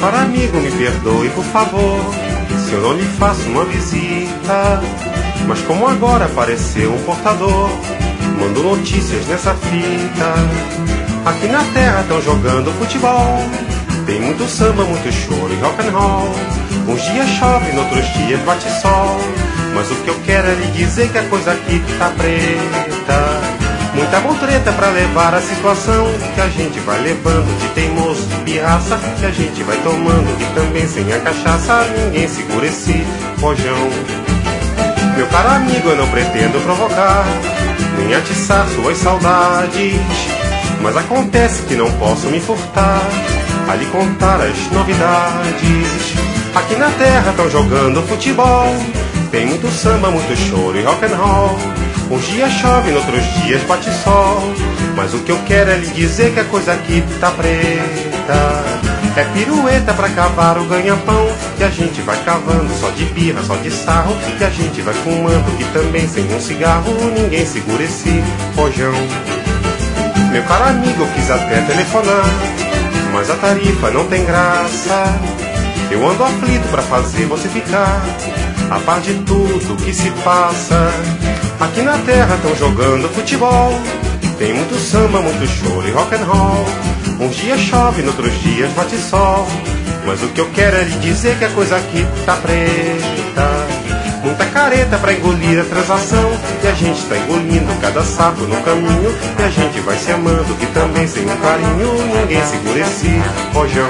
caro amigo, me perdoe, por favor, se eu não lhe faço uma visita. Mas como agora apareceu um portador, mando notícias nessa fita. Aqui na terra estão jogando futebol, tem muito samba, muito choro e rock and roll. Uns dias chove, noutros dias bate sol, mas o que eu quero é lhe dizer que a coisa aqui tá preta. Muita treta pra levar a situação, que a gente vai levando de teimoso, de pirraça, que a gente vai tomando, e também sem a cachaça ninguém segura esse rojão. Meu caro amigo, eu não pretendo provocar, nem atiçar suas saudades, mas acontece que não posso me furtar a lhe contar as novidades. Aqui na terra estão jogando futebol, tem muito samba, muito choro e rock and roll. Uns dias chove, noutros dias bate sol, mas o que eu quero é lhe dizer que a coisa aqui tá preta. É pirueta pra cavar o ganha-pão, que a gente vai cavando só de birra, só de sarro, que a gente vai fumando e também sem um cigarro ninguém segura esse rojão. Meu caro amigo, eu quis até telefonar, mas a tarifa não tem graça. Eu ando aflito pra fazer você ficar a par de tudo que se passa. Aqui na terra estão jogando futebol, tem muito samba, muito choro e rock and roll. Uns dias chove, noutros dias bate sol, mas o que eu quero é lhe dizer que a coisa aqui tá preta. Muita careta pra engolir a transação, e a gente tá engolindo cada sapo no caminho, e a gente vai se amando, que também sem um carinho ninguém segura esse rojão.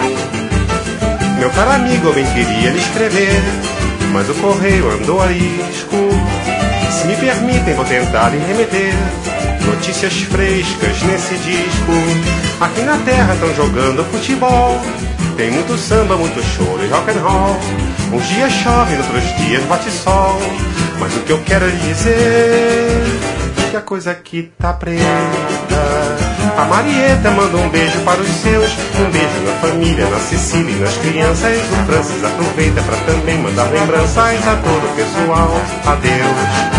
Meu caro amigo, eu bem queria lhe escrever, mas o correio andou a risco. Se me permitem, vou tentar lhe remeter notícias frescas nesse disco. Aqui na terra estão jogando futebol, tem muito samba, muito choro e rock and roll. Uns dias chove, noutros dias bate sol, mas o que eu quero é lhe dizer que a coisa aqui tá preta. A Marieta manda um beijo para os seus, um beijo na família, na Cecília e nas crianças. O Francis aproveita para também mandar lembranças a todo o pessoal. Adeus.